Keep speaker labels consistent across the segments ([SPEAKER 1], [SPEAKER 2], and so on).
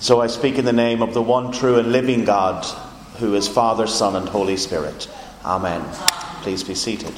[SPEAKER 1] So I speak in the name of the one true and living God, who is Father, Son, and Holy Spirit. Amen. Please be seated.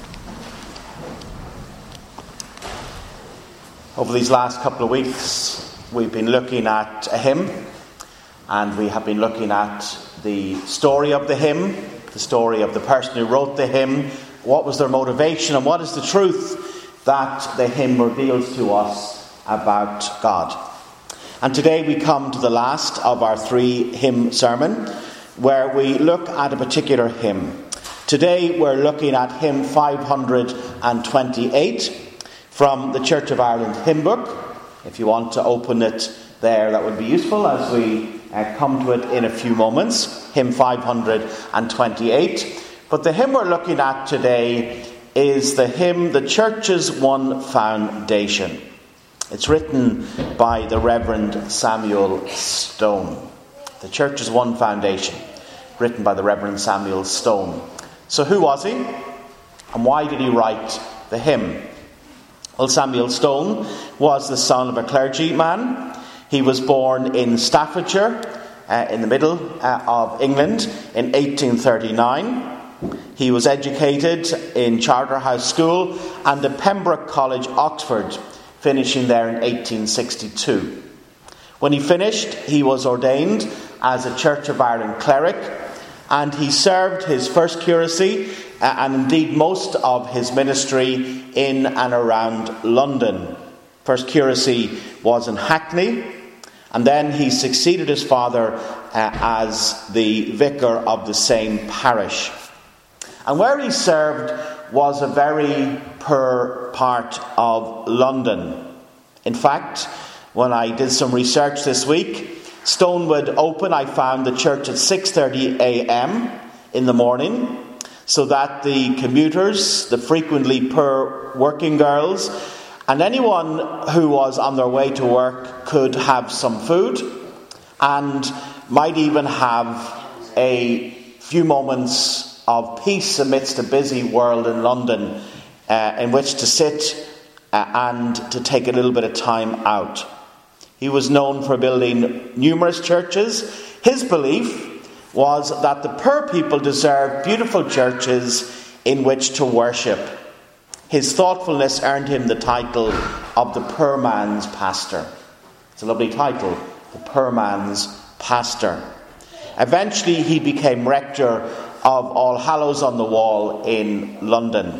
[SPEAKER 1] Over these last couple of weeks, we've been looking at a hymn, and we have been looking at the story of the hymn, the story of the person who wrote the hymn, what was their motivation, and what is the truth that the hymn reveals to us about God. And today we come to the last of our 3 hymn sermon, where we look at a particular hymn. Today we're looking at hymn 528 from the Church of Ireland hymn book. If you want to open it there, that would be useful as we come to it in a few moments. Hymn 528. But the hymn we're looking at today is the hymn, The Church's One Foundation. It's written by the Reverend Samuel Stone. The Church's One Foundation, written by the Reverend Samuel Stone. So who was he? And why did he write the hymn? Well, Samuel Stone was the son of a clergyman. He was born in Staffordshire, in the middle of England, in 1839. He was educated in Charterhouse School and at Pembroke College, Oxford, finishing there in 1862. When he finished, he was ordained as a Church of Ireland cleric, and he served his first curacy and indeed most of his ministry in and around London. First curacy was in Hackney, and then he succeeded his father as the vicar of the same parish. And where he served was a very poor part of London. In fact, when I did some research this week, Stone would open, I found, the church at 6:30 a.m. in the morning, so that the commuters, the frequently poor working girls, and anyone who was on their way to work could have some food and might even have a few moments of peace amidst a busy world in London in which to sit and to take a little bit of time out. He was known for building numerous churches. His belief was that the poor people deserved beautiful churches in which to worship. His thoughtfulness earned him the title of the Poor Man's Pastor. It's a lovely title, the Poor Man's Pastor. Eventually he became rector of All Hallows on the Wall in London.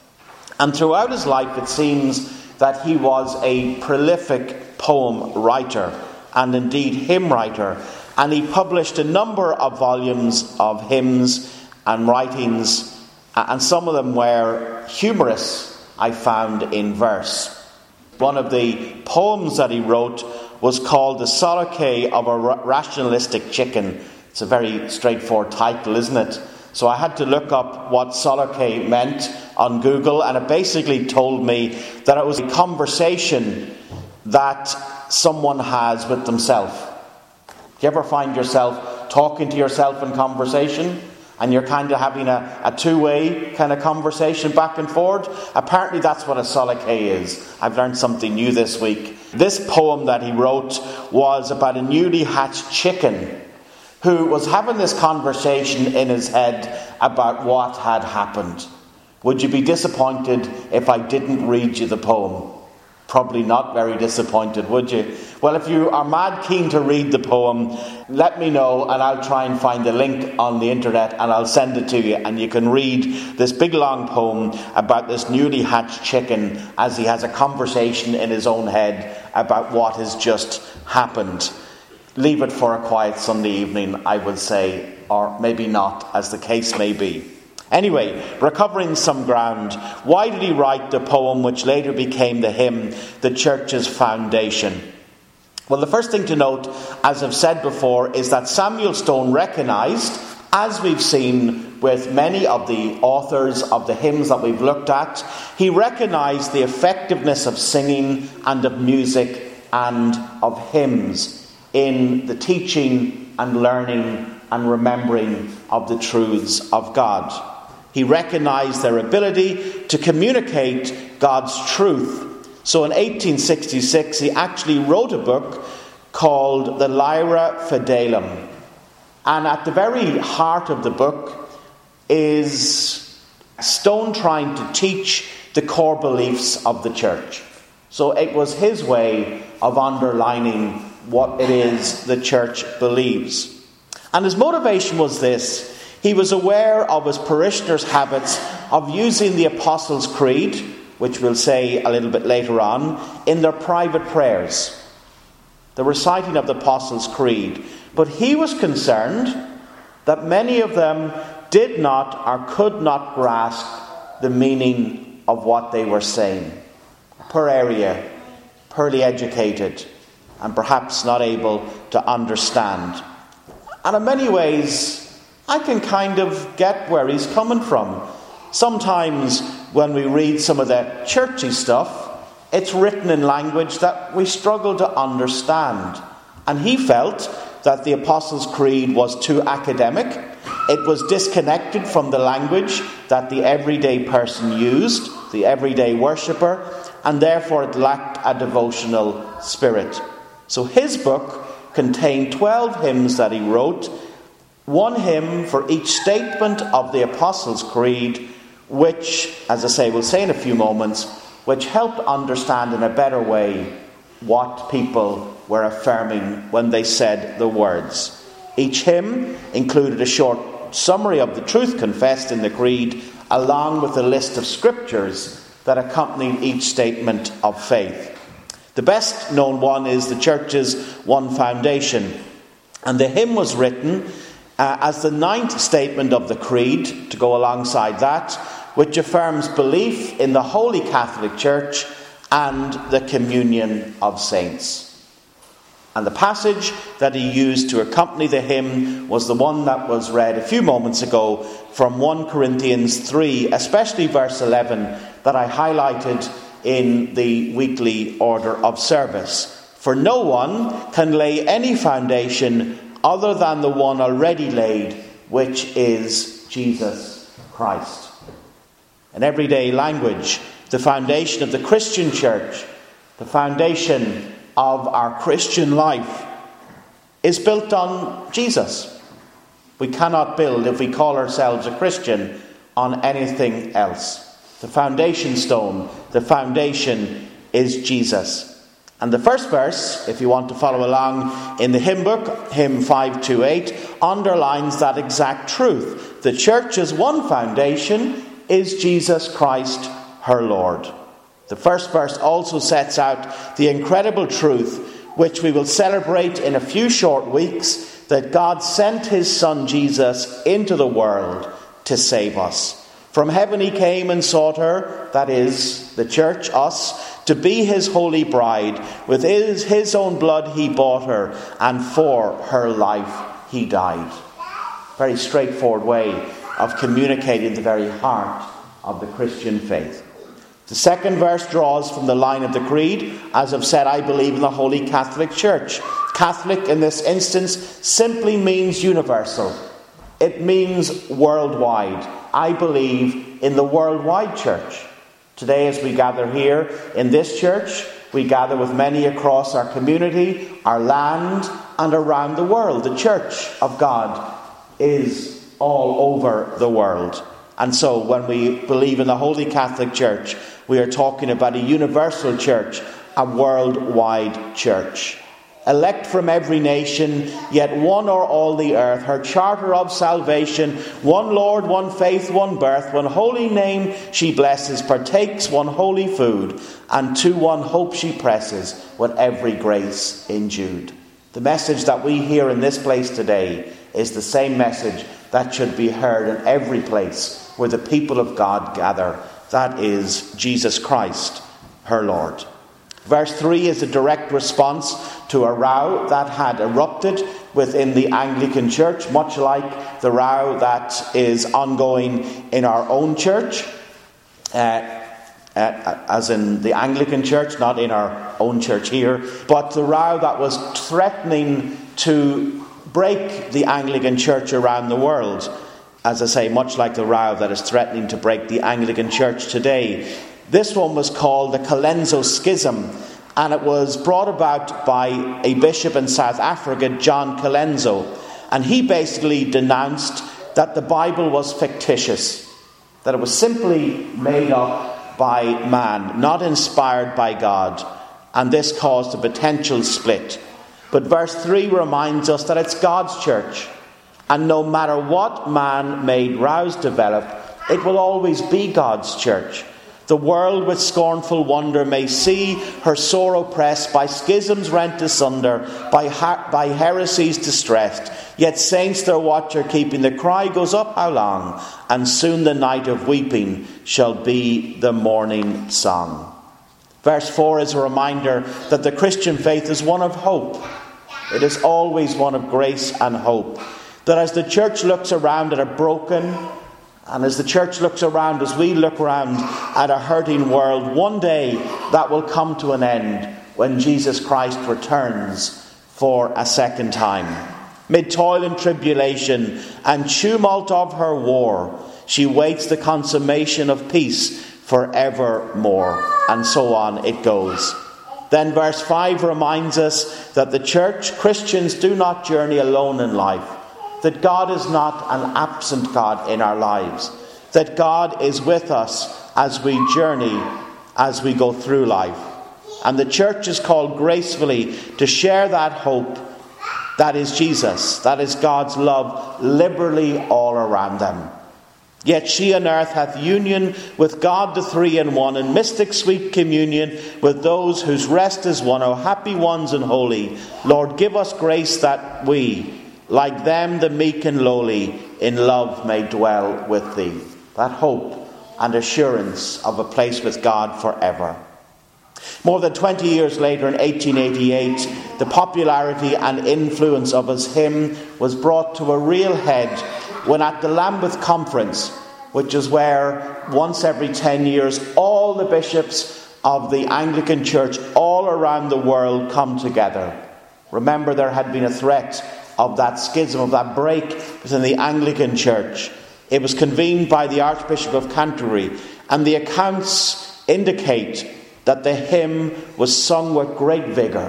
[SPEAKER 1] And throughout his life it seems that he was a prolific poem writer and indeed hymn writer. And he published a number of volumes of hymns and writings, and some of them were humorous, I found, in verse. One of the poems that he wrote was called The Sobriquet of a Rationalistic Chicken. It's a very straightforward title, isn't it? So I had to look up what sobriquet meant on Google, and it basically told me that it was a conversation that someone has with themselves. Do you ever find yourself talking to yourself in conversation, and you're kind of having a two-way kind of conversation back and forward? Apparently that's what a sobriquet is. I've learned something new this week. This poem that he wrote was about a newly hatched chicken who was having this conversation in his head about what had happened. Would you be disappointed if I didn't read you the poem? Probably not very disappointed, would you? Well, if you are mad keen to read the poem, let me know and I'll try and find the link on the internet and I'll send it to you, and you can read this big long poem about this newly hatched chicken as he has a conversation in his own head about what has just happened. Leave it for a quiet Sunday evening, I would say, or maybe not, as the case may be. Anyway, recovering some ground, why did he write the poem which later became the hymn, The Church's Foundation? Well, the first thing to note, as I've said before, is that Samuel Stone recognised, as we've seen with many of the authors of the hymns that we've looked at, he recognised the effectiveness of singing and of music and of hymns in the teaching and learning and remembering of the truths of God. He recognized their ability to communicate God's truth. So in 1866, he actually wrote a book called the Lyra Fidelum. And at the very heart of the book is Stone trying to teach the core beliefs of the church. So it was his way of underlining what it is the church believes. And his motivation was this. He was aware of his parishioners' habits of using the Apostles' Creed, which we'll say a little bit later on, in their private prayers. The reciting of the Apostles' Creed. But he was concerned that many of them did not or could not grasp the meaning of what they were saying. Per area, poorly educated, and perhaps not able to understand. And in many ways, I can kind of get where he's coming from. Sometimes when we read some of the churchy stuff, it's written in language that we struggle to understand. And he felt that the Apostles' Creed was too academic. It was disconnected from the language that the everyday person used, the everyday worshipper, and therefore it lacked a devotional spirit. So his book contained 12 hymns that he wrote, one hymn for each statement of the Apostles' Creed, which, as I say, we'll say in a few moments, which helped understand in a better way what people were affirming when they said the words. Each hymn included a short summary of the truth confessed in the Creed, along with a list of scriptures that accompanied each statement of faith. The best known one is the Church's One Foundation, and the hymn was written as the 9th statement of the Creed, to go alongside that, which affirms belief in the Holy Catholic Church and the communion of saints. And the passage that he used to accompany the hymn was the one that was read a few moments ago from 1 Corinthians 3, especially verse 11, that I highlighted in the weekly order of service. For no one can lay any foundation other than the one already laid, which is Jesus Christ. In everyday language, the foundation of the Christian church, the foundation of our Christian life, is built on Jesus. We cannot build, if we call ourselves a Christian, on anything else. The foundation stone, the foundation is Jesus. And the first verse, if you want to follow along in the hymn book, hymn 528, underlines that exact truth. The church's one foundation is Jesus Christ, her Lord. The first verse also sets out the incredible truth, which we will celebrate in a few short weeks, that God sent his Son Jesus into the world to save us. From heaven he came and sought her, that is, the church, us, to be his holy bride. With his own blood he bought her, and for her life he died. Very straightforward way of communicating the very heart of the Christian faith. The second verse draws from the line of the Creed. As I've said, I believe in the Holy Catholic Church. Catholic in this instance simply means universal. It means worldwide. I believe in the worldwide church. Today, as we gather here in this church, we gather with many across our community, our land, and around the world. The church of God is all over the world. And so when we believe in the Holy Catholic Church, we are talking about a universal church, a worldwide church. Elect from every nation, yet one o'er all the earth, her charter of salvation, one Lord, one faith, one birth, one holy name she blesses, partakes one holy food, and to one hope she presses, with every grace endued. The message that we hear in this place today is the same message that should be heard in every place where the people of God gather. That is Jesus Christ, her Lord. Verse 3 is a direct response to a row that had erupted within the Anglican Church, much like the row that is ongoing in our own church, as in the Anglican Church, not in our own church here, but the row that was threatening to break the Anglican Church around the world. As I say, much like the row that is threatening to break the Anglican Church today. This one was called the Colenso Schism, and it was brought about by a bishop in South Africa, John Colenso, and he basically denounced that the Bible was fictitious, that it was simply made up by man, not inspired by God, and this caused a potential split. But verse 3 reminds us that it's God's church, and no matter what man-made rows develop, it will always be God's church. The world with scornful wonder may see her sore oppressed, by schisms rent asunder, by heresies distressed. Yet saints their watcher keeping, the cry goes up, how long? And soon the night of weeping shall be the morning song. Verse 4 is a reminder that the Christian faith is one of hope. It is always one of grace and hope. That as the church looks around at a broken, and as the church looks around, as we look around at a hurting world, one day that will come to an end when Jesus Christ returns for a second time. Mid toil and tribulation and tumult of her war, she waits the consummation of peace forevermore. And so on it goes. Then verse 5 reminds us that the church, Christians, do not journey alone in life. That God is not an absent God in our lives. That God is with us as we journey, as we go through life. And the church is called gracefully to share that hope that is Jesus, that is God's love, liberally all around them. Yet she on earth hath union with God the three in one, in mystic sweet communion with those whose rest is won. O happy ones and holy, Lord, give us grace that we, like them the meek and lowly, in love may dwell with thee. That hope and assurance of a place with God forever. More than 20 years later, in 1888, the popularity and influence of his hymn was brought to a real head when at the Lambeth Conference, which is where once every 10 years all the bishops of the Anglican Church all around the world come together. Remember, there had been a threat of that schism, of that break within the Anglican Church. It was convened by the Archbishop of Canterbury, and the accounts indicate that the hymn was sung with great vigour,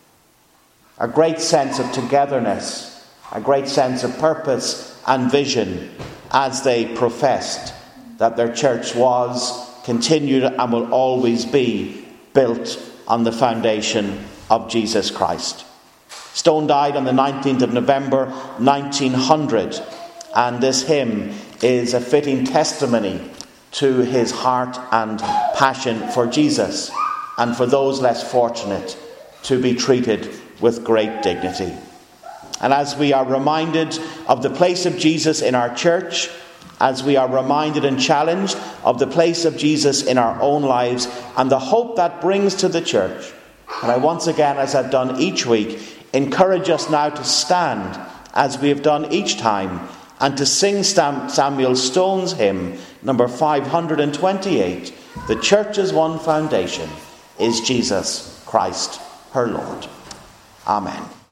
[SPEAKER 1] a great sense of togetherness, a great sense of purpose and vision, as they professed that their church was, continued, and will always be built on the foundation of Jesus Christ. Stone died on the 19th of November 1900, and this hymn is a fitting testimony to his heart and passion for Jesus, and for those less fortunate to be treated with great dignity. And as we are reminded of the place of Jesus in our church, as we are reminded and challenged of the place of Jesus in our own lives and the hope that brings to the church, and I once again, as I've done each week, encourage us now to stand, as we have done each time, and to sing Samuel Stone's hymn, number 528, The Church's one foundation is Jesus Christ, her Lord. Amen.